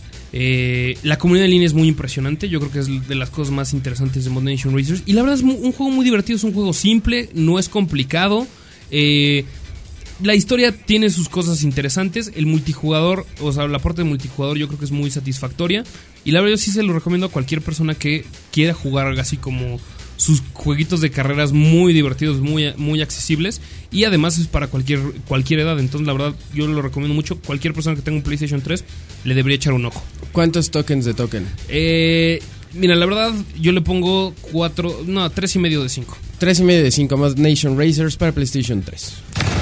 eh, la comunidad en línea es muy impresionante. Yo creo que es de las cosas más interesantes de Mod Nation Racers y la verdad es muy, un juego muy divertido, es un juego simple, no es complicado. eh, La historia tiene sus cosas interesantes. El multijugador, o sea, la parte de multijugador yo creo que es muy satisfactoria. Y la verdad yo sí se lo recomiendo a cualquier persona que quiera jugar algo así como sus jueguitos de carreras muy divertidos, muy, muy accesibles. Y además es para cualquier, cualquier edad. Entonces la verdad yo lo recomiendo mucho. Cualquier persona que tenga un PlayStation tres le debería echar un ojo. ¿Cuántos tokens de token? Eh, mira, la verdad yo le pongo cuatro, no, tres y medio de cinco. Tres y medio de cinco. Mod Nation Racers para PlayStation tres.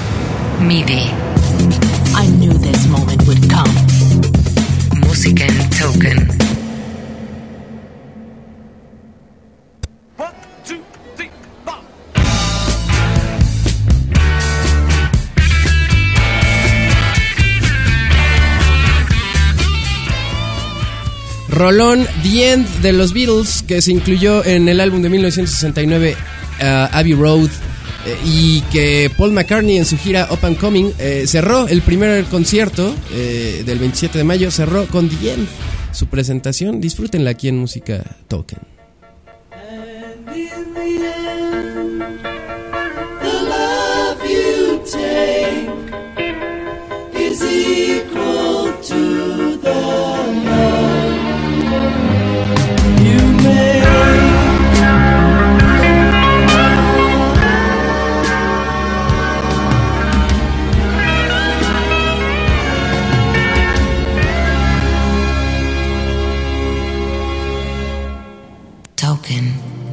MIDI. I knew this moment would come. Música en Token. Rolón The End de los Beatles, que se incluyó en el álbum de mil novecientos sesenta y nueve, uh, Abbey Road, eh, y que Paul McCartney en su gira Up and Coming eh, cerró el primer concierto eh, del veintisiete de mayo, cerró con The End su presentación. Disfrútenla aquí en Música Token. And in the end, the love you take is equal to the love you make. Token.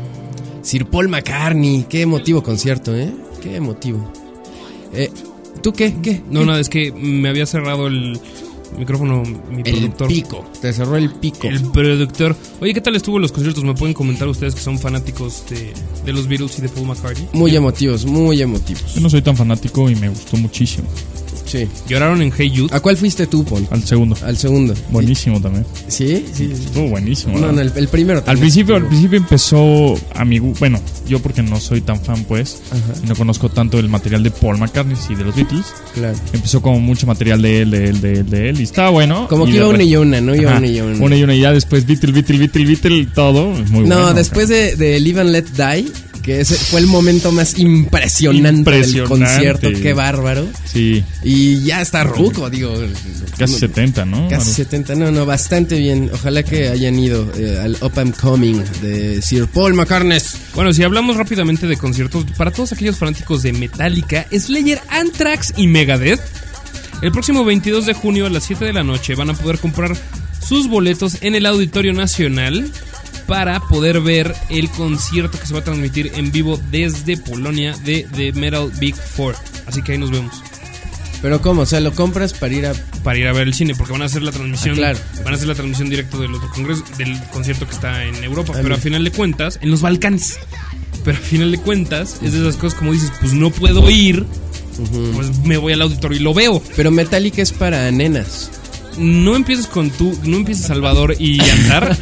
Sir Paul McCartney, qué emotivo concierto, ¿eh? Qué emotivo. Eh, ¿Tú qué? ¿Qué? No, ¿Qué? nada, es que me había cerrado el micrófono mi El productor. pico, te cerró el pico. El productor. Oye, ¿qué tal estuvo los conciertos? ¿Me pueden comentar ustedes que son fanáticos de, de los Beatles y de Paul McCartney? Muy emotivos, muy emotivos. Yo no soy tan fanático y me gustó muchísimo. Sí. ¿Lloraron en Hey Jude? ¿A cuál fuiste tú, Paul? Al segundo. Al segundo. Buenísimo también. ¿Sí? Sí, sí. Estuvo buenísimo. No, ¿verdad? no, el, el primero Al también. principio, al principio empezó a mi gu- bueno, yo porque no soy tan fan pues, Ajá. y no conozco tanto el material de Paul McCartney y de los Beatles. Claro. Empezó como mucho material de él, de él, de él, de él, y estaba bueno. Como y que de iba una re- y una, ¿no? Iba Ajá, una y una. Una y una y ya después Beatle, Beatle, Beatle, Beatle, todo. Es muy No, bueno. después de, de Live and Let Die, que ese fue el momento más impresionante, Impresionante. del concierto. Qué bárbaro. Sí, Y ya está ruco, digo. casi no, setenta, ¿no? Casi Algo- setenta, no, no, bastante bien. Ojalá que hayan ido eh, al Up and Coming de Sir Paul McCartney. Bueno, si hablamos rápidamente de conciertos, para todos aquellos fanáticos de Metallica, Slayer, Anthrax y Megadeth, el próximo veintidós de junio a las siete de la noche van a poder comprar sus boletos en el Auditorio Nacional para poder ver el concierto que se va a transmitir en vivo desde Polonia de The Metal Big Four. Así que ahí nos vemos. Pero ¿cómo? O sea, lo compras para ir a... Para ir a ver el cine, porque van a hacer la transmisión. Ah, claro. Van a hacer la transmisión directa del otro congreso, del concierto que está en Europa. Ah, pero mira. a final de cuentas, en los Balcanes. Pero a final de cuentas, es de esas cosas como dices, pues no puedo ir, pues me voy al auditorio y lo veo. Pero Metallica es para nenas. No empieces con tú, no empieces Salvador y andar.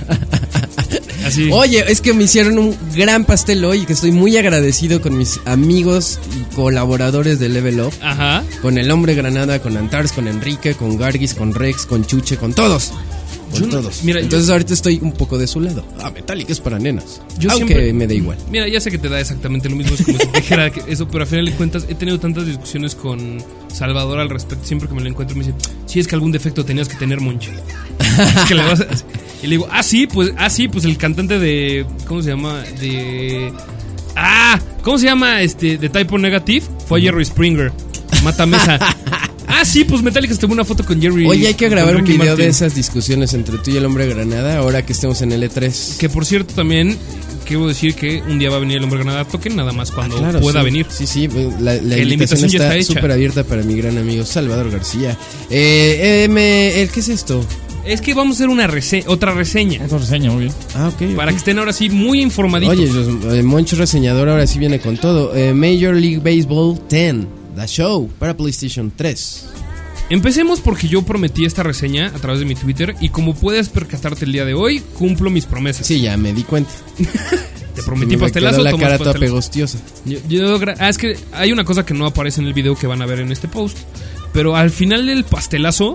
Así. Oye, es que me hicieron un gran pastel hoy, que estoy muy agradecido con mis amigos y colaboradores de Level Up. Ajá. Con el Hombre Granada, con Antars, con Enrique, con Gargis, con Rex, con Chuche, con todos. Con Yo no- todos. mira, Entonces yo- ahorita estoy un poco de su lado. Ah, Metallica es para nenas. Yo Aunque siempre- me da igual. Mira, ya sé que te da exactamente lo mismo, es como si te dijera que eso, pero a final de cuentas he tenido tantas discusiones con Salvador al respecto. Siempre que me lo encuentro me dice, si es que algún defecto tenías que tener, Moncho. Es que le vas a- Y le digo, ah, sí, pues, ah, sí, pues el cantante de, ¿cómo se llama? De... Ah, ¿cómo se llama? Este, de Type O Negative, fue Jerry Springer. Mata Mesa. Ah, sí, pues Metallica se tomó una foto con Jerry. Oye, hay que con grabar un Ricky video Martin. de esas discusiones entre tú y el Hombre Granada ahora que estemos en el E tres. Que por cierto también quiero decir que un día va a venir el Hombre Granada Token, nada más cuando Ah, claro, pueda sí. venir. Sí, sí, la, la Que la invitación invitación ya está está hecha. súper abierta para mi gran amigo Salvador García. Eh, eh, me- el- ¿Qué es esto? Es que vamos a hacer una rese- otra reseña. Otra reseña, muy bien. Ah, ok. Para ok. que estén ahora sí muy informaditos. Oye, los, eh, Moncho Reseñador ahora sí viene con todo. Eh, Major League Baseball diez, The Show, para PlayStation tres. Empecemos porque yo prometí esta reseña a través de mi Twitter y como puedes percatarte el día de hoy, cumplo mis promesas. Sí, ya me di cuenta. Te prometí Me pastelazo, quedó la tomas cara toda pastelazo. pegostiosa. Yo- yo gra- ah, es que hay una cosa que no aparece en el video que van a ver en este post, pero al final del pastelazo,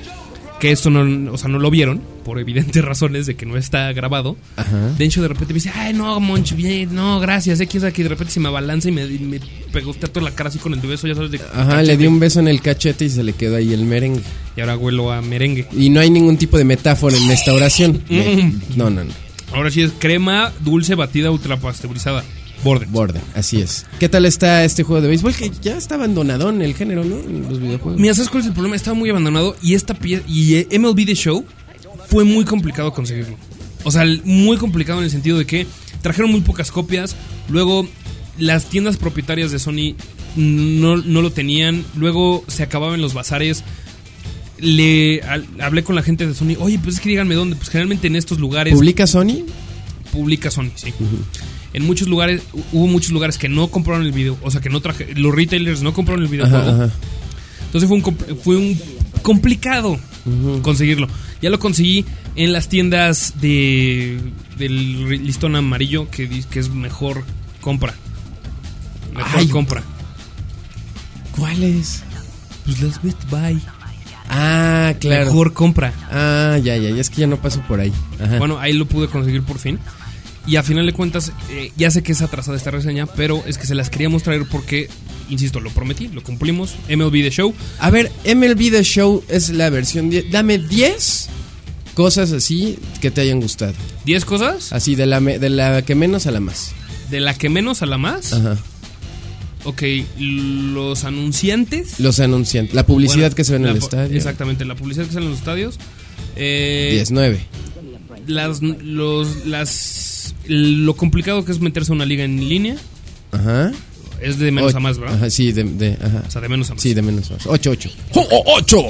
que esto no, o sea, no lo vieron por evidentes razones de que no está grabado. Ajá. Dencho de repente me dice, ay no, Monch, bien, no, gracias, eh, quién sabe que de repente se me abalanza y me, y me pegó toda la cara así con el beso, ya sabes de Ajá, cachete. le di un beso en el cachete y se le quedó ahí el merengue. Y ahora huelo a merengue. Y no hay ningún tipo de metáfora en esta oración. Mm. No, no, no. Ahora sí es crema dulce batida ultrapasteurizada. Borde. Borde, así es. ¿Qué tal está este juego de béisbol? Que ya está abandonado en el género, ¿no? En los videojuegos. Mira, ¿sabes cuál es el problema? Estaba muy abandonado y esta pieza y eh, M L B The Show fue muy complicado conseguirlo. O sea, el- muy complicado en el sentido de que trajeron muy pocas copias. Luego, las tiendas propietarias de Sony no, no lo tenían. Luego se acababa en los bazares. Le al, hablé con la gente de Sony. Oye, pues es que díganme dónde. Pues generalmente en estos lugares. ¿Publica Sony? Publica Sony, sí. Uh-huh. En muchos lugares, hubo muchos lugares que no compraron el video. O sea, que no traje. Los retailers no compraron el videojuego. Ajá, ajá. Entonces fue un, fue un complicado uh-huh. conseguirlo. Ya lo conseguí en las tiendas de del listón amarillo, que dice que es mejor compra. Mejor Ay. compra. ¿Cuáles? Pues las Best Buy. Ah, claro. Mejor compra. Ah, ya, ya, ya es que ya no paso por ahí. Ajá. Bueno, ahí lo pude conseguir por fin. Y a final de cuentas, eh, ya sé que es atrasada esta reseña, pero es que se las queríamos traer porque, insisto, lo prometí, lo cumplimos. M L B The Show. A ver, M L B The Show es la versión diez. Dame diez cosas así que te hayan gustado. ¿diez cosas? Así, de la, me, de la que menos a la más. ¿De la que menos a la más? Ajá. Ok, los anunciantes. Los anunciantes. La publicidad bueno, que se ve en el la, estadio. Exactamente, la publicidad que se ve en los estadios. Eh, diez, nueve. Las, los, las, lo complicado que es meterse a una liga en línea. Ajá. Es de menos o, a más, ¿verdad? Ajá, sí, de, de, ajá. O sea, de menos a más. Sí, de menos a más. ocho, ocho. ¡Oh, oh, ocho!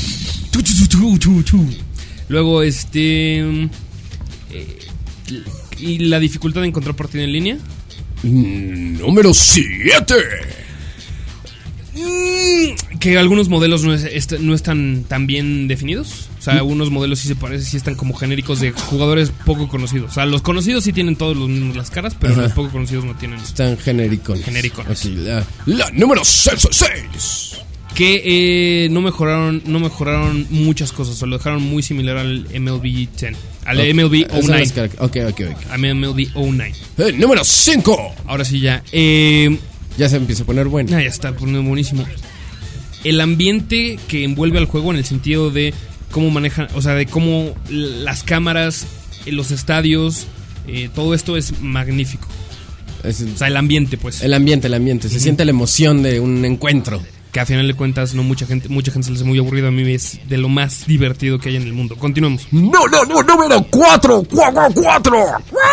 Luego, este... Eh, y la dificultad de encontrar partida en línea. Número siete. Que algunos modelos no, es, no están tan bien definidos. O sea, algunos modelos sí se parecen, sí están como genéricos de jugadores poco conocidos. O sea, los conocidos sí tienen todos los mismos las caras, pero Ajá. los poco conocidos no tienen. Están genéricos. Genéricos. Así, la, la número seis. Que eh, no mejoraron no mejoraron muchas cosas. O lo dejaron muy similar al M L B diez. Al okay. M L B cero nueve. Ok, ok, ok. Al M L B cero nueve. Eh, número cinco. Ahora sí ya. Eh, ya se empieza a poner bueno. Ah, ya está poniendo buenísimo. El ambiente que envuelve al juego en el sentido de cómo manejan, o sea, de cómo las cámaras, los estadios, eh, todo esto es magnífico. Es, o sea, el ambiente, pues. El ambiente, el ambiente. Se uh-huh. siente la emoción de un encuentro. Que a final de cuentas no mucha gente, mucha gente se le hace muy aburrido. A mí es de lo más divertido que hay en el mundo. Continuemos. No, no, no, número cuatro. cuatro.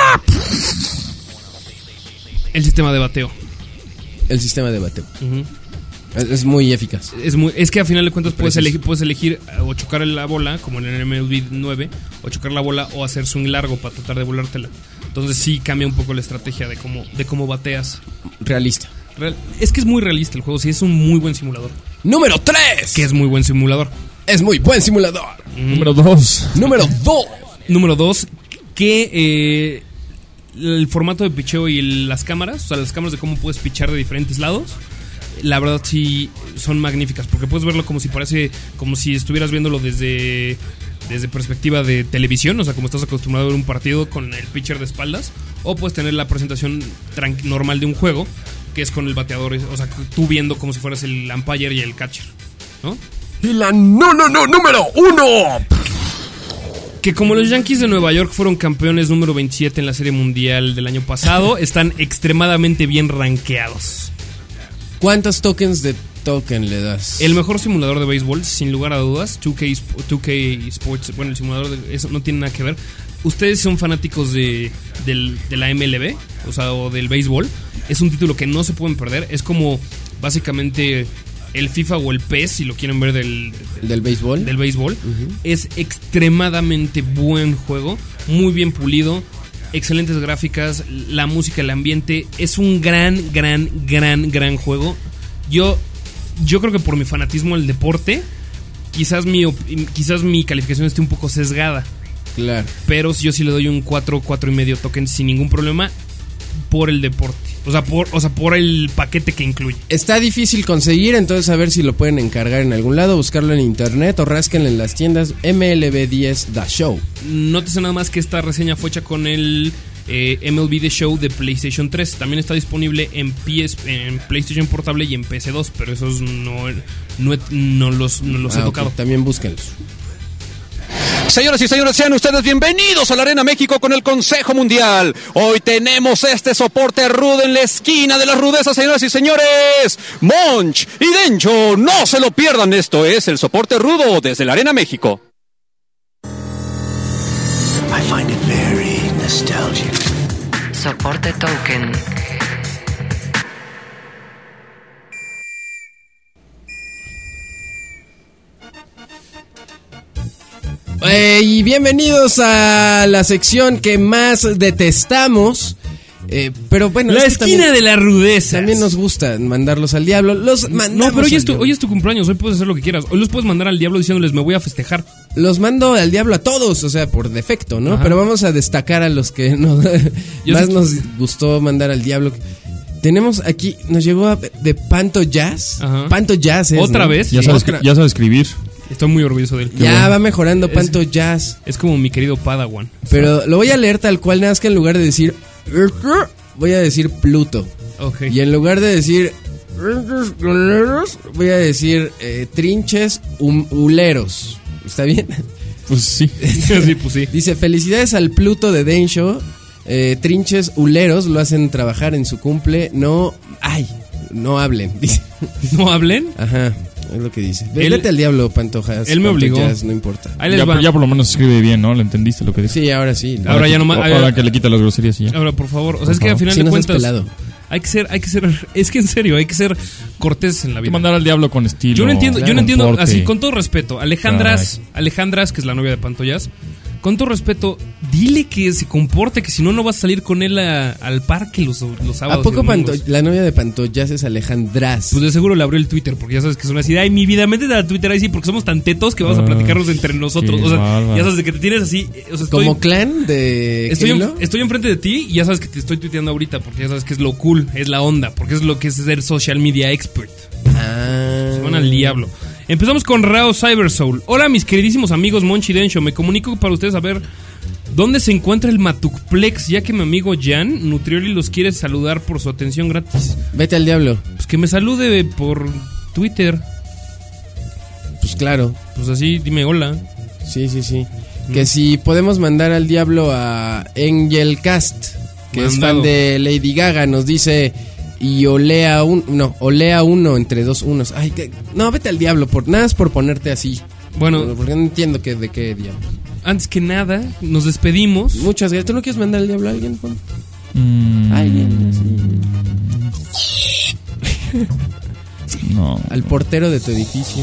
El sistema de bateo. El sistema de bateo. Uh-huh. Es, es muy eficaz. Es muy, es que a final de cuentas puedes elegir, puedes elegir o chocar la bola, como en el M L B nueve, o chocar la bola o hacer swing largo para tratar de volártela. Entonces sí cambia un poco la estrategia de cómo, de cómo bateas. Realista. Real, es que es muy realista el juego, sí, es un muy buen simulador. Número tres. Que es muy buen simulador. Es muy buen simulador. Mm. Número dos. Número dos. Número dos. Que eh, el formato de picheo y el, las cámaras, o sea, las cámaras de cómo puedes pichar de diferentes lados, la verdad sí son magníficas, porque puedes verlo como si parece, como si estuvieras viéndolo desde, desde perspectiva de televisión, o sea, como estás acostumbrado a ver un partido con el pitcher de espaldas, o puedes tener la presentación tran- normal de un juego, que es con el bateador, o sea, tú viendo como si fueras el umpire y el catcher, ¿no? Y la no, no, no, número uno. Que como los Yankees de Nueva York fueron campeones número veintisiete en la Serie Mundial del año pasado, están extremadamente bien rankeados. ¿Cuántos tokens de token le das? El mejor simulador de béisbol, sin lugar a dudas, dos K, dos K Sports, bueno, el simulador de eso no tiene nada que ver. Ustedes son fanáticos de, del, de la M L B, o sea, o del béisbol. Es un título que no se pueden perder. Es como básicamente el FIFA o el P E S, si lo quieren ver del, del, ¿Del béisbol. Del béisbol. Uh-huh. Es extremadamente buen juego, muy bien pulido, excelentes gráficas, la música, el ambiente. Es un gran, gran, gran, gran juego. Yo, yo creo que por mi fanatismo al deporte, quizás mi, quizás mi calificación esté un poco sesgada. Claro. Pero yo sí le doy un cuatro, cuatro y medio token sin ningún problema por el deporte. O sea, por, o sea, por el paquete que incluye. Está difícil conseguir, entonces a ver si lo pueden encargar en algún lado, buscarlo en internet o rásquenle en las tiendas M L B diez The Show. Nótese nada más que esta reseña fue hecha con el eh, M L B The Show de PlayStation tres. También está disponible en, P S, en PlayStation Portable y en P S dos, pero esos no, no, no los, no los ah, he tocado. Okay. También búsquenlos. Señoras y señores, sean ustedes bienvenidos a la Arena México con el Consejo Mundial. Hoy tenemos este soporte rudo en la esquina de las rudezas, señoras y señores. Monch y Dencho, no se lo pierdan. Esto es el soporte rudo desde la Arena México. I find it very nostalgic. Soporte token. Eh, y bienvenidos a la sección que más detestamos. Eh, pero bueno, La es que esquina también, de la rudeza. también nos gusta mandarlos al diablo. Los mandamos No, pero hoy al es, tu, diablo. hoy es tu cumpleaños, hoy puedes hacer lo que quieras. Hoy los puedes mandar al diablo diciéndoles me voy a festejar. Los mando al diablo a todos, o sea, por defecto, ¿no? Ajá. Pero vamos a destacar a los que nos, Yo más sé- nos gustó mandar al diablo. Tenemos aquí, nos llegó a- de Panto Jazz. Ajá. Panto Jazz es, ¿Otra ¿no? vez? Ya Sí. sabes, Otra- ya sabes escribir. Estoy muy orgulloso de él. Ya va mejorando Es- Panto Jazz. Es como mi querido Padawan. Pero lo voy a leer tal cual, nada más que en lugar de decir voy a decir Pluto. Ok. Y en lugar de decir voy a decir eh, trinches hum- huleros. ¿Está bien? Pues sí. Sí, pues sí. Dice, felicidades al Pluto de Densho. Eh, trinches huleros lo hacen trabajar en su cumple. No, ay, no hablen. Dice. ¿No hablen? Ajá, es lo que dice. Él- Vete al diablo, Pantojas. él me obligó. Pantojas, no importa. Ahí les Ya, va. ya por lo menos escribe bien, ¿no? ¿Le entendiste lo que dice? Sí, ahora sí. Ahora ya no más- Ahora, ahora que le quita las groserías y ya. Ahora, por favor. O sea, Por es que al favor. final Sí, de no seas cuentas. pelado. Hay que ser, hay que ser. Es que en serio, hay que ser cortés en la Hay que vida. mandar al diablo con estilo. Yo no entiendo, yo claro. no entiendo, Con porte. así, con todo respeto, Alejandras, Alejandras, que es la novia de Pantoyas, con todo respeto, dile que se comporte, que si no, no vas a salir con él a- al parque los, los sábados. ¿A poco y domingos. Panto, la novia de Pantojas es Alejandras? Pues de seguro le abrió el Twitter, porque ya sabes que son así, ay, mi vida, métete a Twitter ahí sí, porque somos tan tetos que vamos a Ah, platicarnos entre nosotros. qué O sea, bárbaro. ya sabes de que te tienes así, o sea, estoy, ¿Como clan de estoy, en- Halo? estoy enfrente de ti y ya sabes que te estoy tuiteando ahorita, porque ya sabes que es lo cool, es la onda, porque es lo que es ser social media expert. Ah. Se van al diablo. Empezamos con Rao Cybersoul. Hola, mis queridísimos amigos Monchi y Densho. Me comunico para ustedes a ver dónde se encuentra el Matucplex, ya que mi amigo Jan Nutrioli los quiere saludar por su atención gratis. Vete al diablo. Pues que me salude por Twitter. Pues claro. Pues así, dime hola. Sí, sí, sí. Que si podemos mandar al diablo a Angelcast, que es Mandado. fan de Lady Gaga, nos dice y olea un, no, olea uno entre dos unos. Ay, que, no, vete al diablo, por nada es por ponerte así. Bueno, Porque no entiendo que, de qué diablo. antes que nada, nos despedimos. Muchas gracias. ¿Tú no quieres mandar al diablo a alguien, Juan? Mm, Alguien, no. al portero de tu edificio.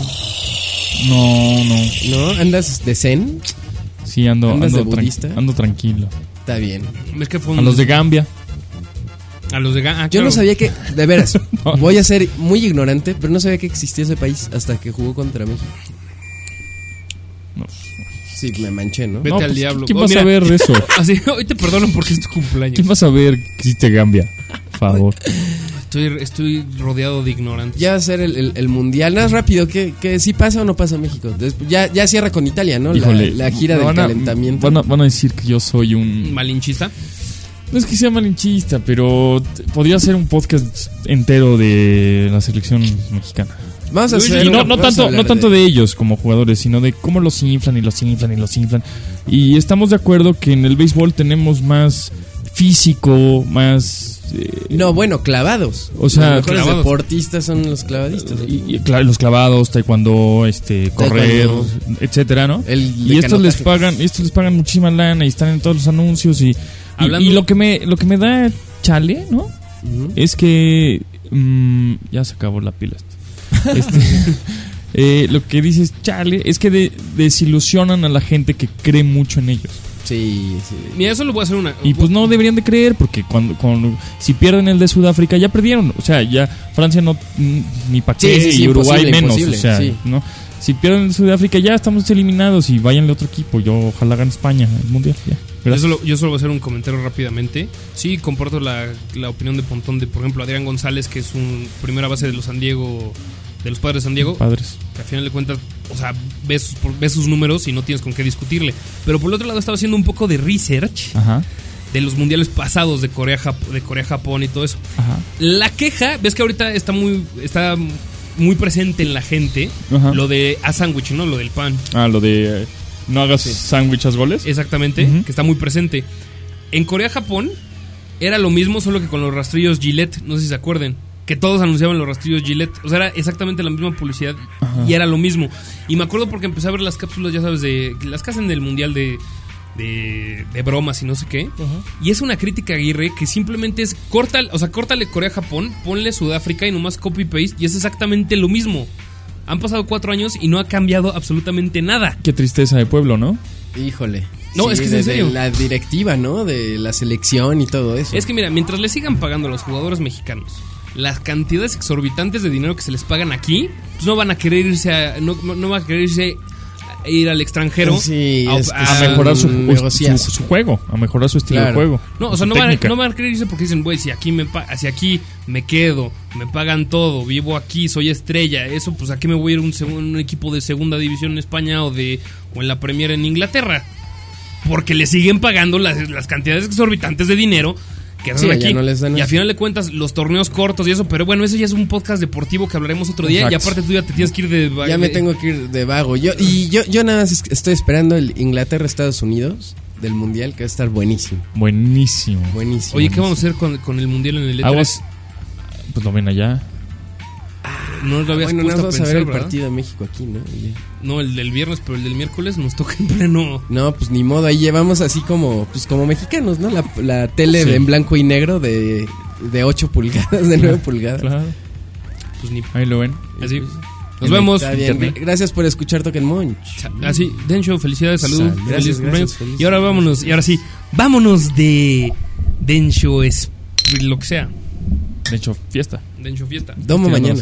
No, no. ¿No? ¿Andas de zen? Sí, ando, ¿Andas ando, de tran- budista? ando tranquilo. Está bien. Es que fue un- A los de Gambia. A los de Ga- ah, Yo claro. no sabía que, de veras, No. voy a ser muy ignorante, pero no sabía que existía ese país hasta que jugó contra México. No. Sí, me manché, ¿no? Vete No, al pues, diablo. ¿Quién Oh, va a mira. saber eso? Así, hoy te perdono porque es tu cumpleaños. ¿Quién va a saber que existe Gambia? Por favor. Estoy, estoy rodeado de ignorantes. Ya va a ser el, el- el mundial. Nada más rápido, que, que si pasa o no pasa México. Después, ya, ya cierra con Italia, ¿no? La, Híjole, la gira del van a- calentamiento. Van a, van a decir que yo soy un... Malinchista. No es que sea malinchista, pero t- podría ser un podcast entero de la selección mexicana. Vamos a Y hacer. Y no, no vamos a tanto, hablar no tanto de ellos como jugadores, sino de cómo los inflan y los inflan y los inflan. Y estamos de acuerdo que en el béisbol tenemos más físico, más... eh, No, bueno, clavados. O sea, los mejores clavados. deportistas son los clavadistas. y, y, claro, los clavados, taekwondo, este, correr, Taekwondo. etcétera, ¿no? El de Y estos les canotaje. pagan, estos les pagan muchísima lana y están en todos los anuncios y, y- Hablando- y lo que me lo que me da chale, ¿no? Ujú. Es que mm, ya se acabó la pila. esto. Este, eh, lo que dices chale es que de- desilusionan a la gente que cree mucho en ellos. Sí, sí. Mira, eso lo voy a hacer una. Y pues no deberían de creer porque cuando, cuando si pierden el de Sudáfrica ya perdieron, o sea, ya Francia no mm, ni pa' qué Sí, sí, sí, y Uruguay imposible, menos, imposible, o sea, sí. ¿no? Si pierden el de Sudáfrica ya estamos eliminados y váyanle a otro equipo. Yo ojalá gane España el mundial. Ya. Yo Gracias. solo, yo solo voy a hacer un comentario rápidamente. Sí, comparto la, la opinión de Pontón de, por ejemplo, Adrián González, que es un primera base de los San Diego, de los Padres de San Diego. Padres. Que al final de cuentas, o sea, ves sus, por- ves sus números y no tienes con qué discutirle. Pero por el otro lado, estaba haciendo un poco de research Ajá. de los mundiales pasados de Corea, Jap- de Corea, Japón y todo eso. Ajá. La queja, ves que ahorita está muy, está muy presente en la gente Ajá. lo de a sándwich, ¿no? Lo del pan. Ah, lo de eh, no hagas sándwiches goles. Exactamente, Ujú. que está muy presente. En Corea, Japón, era lo mismo, solo que con los rastrillos Gillette, no sé si se acuerden. Que todos anunciaban los rastrillos Gillette. O sea, era exactamente la misma publicidad y era lo mismo. Y me acuerdo porque empecé a ver las cápsulas, ya sabes, de las que hacen del mundial de, de, de bromas y no sé qué. Y es una crítica a Aguirre que simplemente es corta, o sea, córtale Corea-Japón, ponle Sudáfrica y nomás copy-paste y es exactamente lo mismo. Han pasado cuatro años y no ha cambiado absolutamente nada. Qué tristeza de pueblo, ¿no? Híjole. No, Sí, es que es de- en serio. de la directiva, ¿no? De la selección y todo eso. Es que mira, mientras le sigan pagando a los jugadores mexicanos las cantidades exorbitantes de dinero que se les pagan aquí, pues no van a querer irse a, no, no, no van a querer irse a ir al extranjero Sí, a, es que a- A mejorar su, negociar. su, su juego, a mejorar su estilo Claro. de juego. No, o su sea, no van, a, técnica. no van a querer irse porque dicen, güey, si aquí me pa- si aquí me quedo, me pagan todo, vivo aquí, soy estrella, eso, pues aquí me voy a ir a un, segun- un equipo de segunda división en España o de o en la Premier en Inglaterra. Porque le siguen pagando las, las cantidades exorbitantes de dinero que hacen Sí, allá aquí. no les dan y a eso. final de cuentas, los torneos cortos y eso, pero bueno, eso ya es un podcast deportivo que hablaremos otro día. Exacto. Y aparte tú ya te tienes que ir de... Ya me de- tengo que ir de vago. Yo, y yo, yo nada más es- estoy esperando el Inglaterra-Estados Unidos del Mundial, que va a estar buenísimo. Buenísimo. Buenísimo. Oye, ¿qué vamos a hacer con, con el Mundial en el E tres? Aguas. Pues lo ven allá. No lo habías Bueno, nos puesto a vamos a pensar, ver el ¿verdad? partido de México aquí, ¿no? Y ya. No, el del viernes, pero el del miércoles nos toca en pleno... No, pues ni modo, ahí llevamos así como, pues como mexicanos, ¿no? La, la tele Sí. de- en blanco y negro de, de ocho pulgadas, de nueve pulgadas. Claro. Pues ni... Ahí lo ven. Así. Nos vemos. Está bien. Internet. Gracias por escuchar Token Monch. Así, Dencho, felicidades, salud. Sal- feliz gracias, cumpleaños. gracias, feliz Y ahora vámonos, y ahora sí, vámonos de Dencho, es lo que sea. De hecho, fiesta. Dencho fiesta. Domo mañana.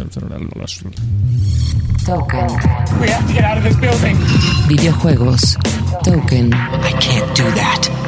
Token. Videojuegos. Token. I can't do that.